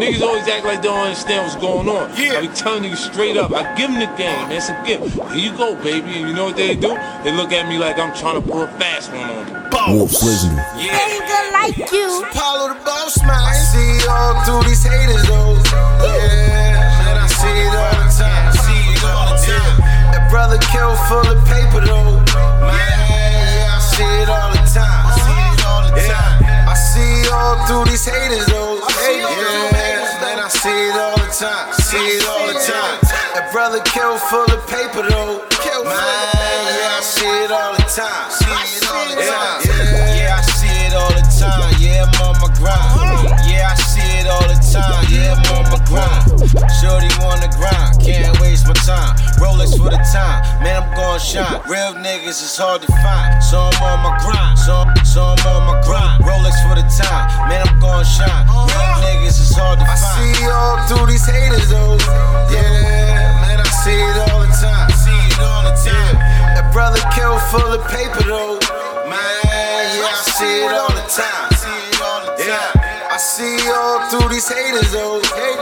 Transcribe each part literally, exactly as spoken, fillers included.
Niggas always act like they don't understand what's going on. Yeah. I be telling niggas straight up, I give them the game, man. It's a gift. Here you go, baby. And you know what they do? They look at me like I'm trying to pull a fast one on them. Wolf Slizzard. Yeah. Ain't like you. Apollo the boss man. I see it all through these haters though. Yeah, man, I see it all the time. I see it all the time. That brother kill full of paper though. Man, yeah, I see it all the time. I see it all the time. I see it all through these haters though. Yeah, man, I see it all the time. I see it all the time. That brother kill full of paper though. Man, yeah, I see it all the time. See it all the time. Yeah, I see it all the time. Yeah, I'm on my grind. Yeah, I see it all the time. Yeah, I'm on my grind. Shorty on the grind, can't waste my time. Rolex for the time, man, I'm gon' shine. Real niggas is hard to find, so I'm on my grind. So, so I'm on my grind. Rolex for the time, man, I'm gon' shine. Real niggas is hard to find. I see all through these haters though. Yeah, man, I see it all the time. See it all the time. That brother kill full of paper though. Man, yeah, I see it all the time. Yeah, I see all through these haters though.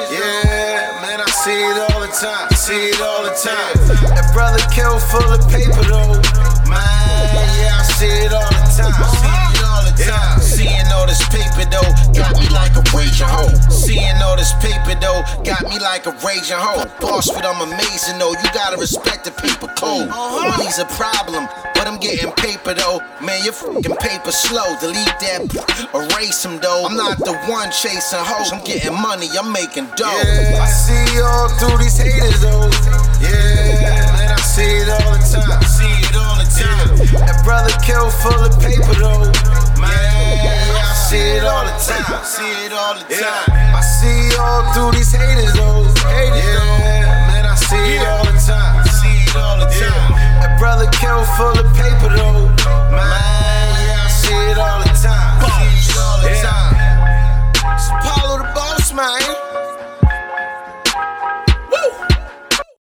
Yeah, man, I see it all the time. See it all the time. That brother kill full of paper though. Man, yeah, I see it all the time. See it all the time. Seeing all this paper though, got me like a raging hoe. Seeing all this paper though, got me like a raging hoe. Boss, but I'm amazing though. You gotta respect the paper code. Money's a problem, but I'm getting paper though. Man, your fucking paper slow. Delete that, erase them though. I'm not the one chasing hoes. I'm getting money, I'm making dough. Yeah, I see all through these haters though. Yeah, man, I see it all the time. See it all the time. That brother kill full of paper though. Man, yeah, I see it all the time. See it all the time. I see all through these haters though. Yeah, man, I see it all the time. See it all the time. That brother kill full of paper though.